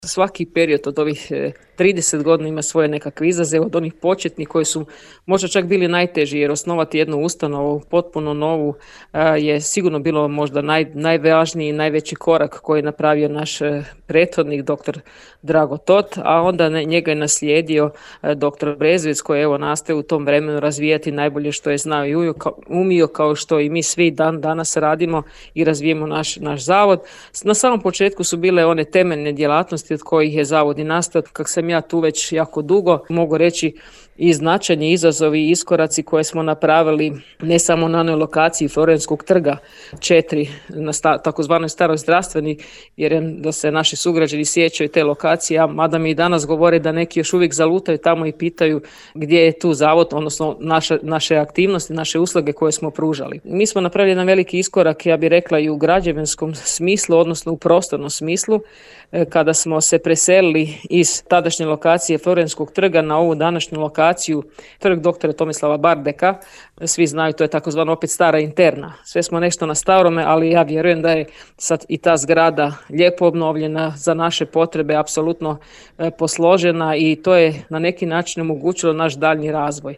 Svaki period od ovih 30 godina ima svoje nekakve izazove, od onih početnih koji su možda čak bili najteži, jer osnovati jednu ustanovu potpuno novu je sigurno bilo možda najvažniji i najveći korak koji je napravio naš prethodnik dr. Drago Tot, a onda njega je naslijedio dr. Brezovic koji evo nastoji u tom vremenu razvijati najbolje što je znao i umio, kao što i mi svi danas radimo i razvijemo naš zavod. Na samom početku su bile one temeljne djelatnosti od kojih je zavod i nastao. Kako sam ja tu već jako dugo, mogu reći i značajni izazovi i iskoraci koje smo napravili ne samo na onoj lokaciji Florenskog trga 4 na takozvanoj staroj zdravstveni, jer da se naši sugrađani sjećaju te lokacije, mada mi i danas govore da neki još uvijek zalutaju tamo i pitaju gdje je tu zavod, odnosno naše aktivnosti, naše usluge koje smo pružali. Mi smo napravili jedan veliki iskorak, ja bih rekla i u građevinskom smislu, odnosno u prostornom smislu, kada smo se preselili iz tadašnje lokacije Florenskog trga na ovu današnju lokaciju, trg dr. Tomislava Bardeka. Svi znaju, to je takozvano opet stara interna. Sve smo nešto na starome, ali ja vjerujem da je sad i ta zgrada lijepo obnovljena za naše potrebe, apsolutno posložena, i to je na neki način omogućilo naš daljnji razvoj.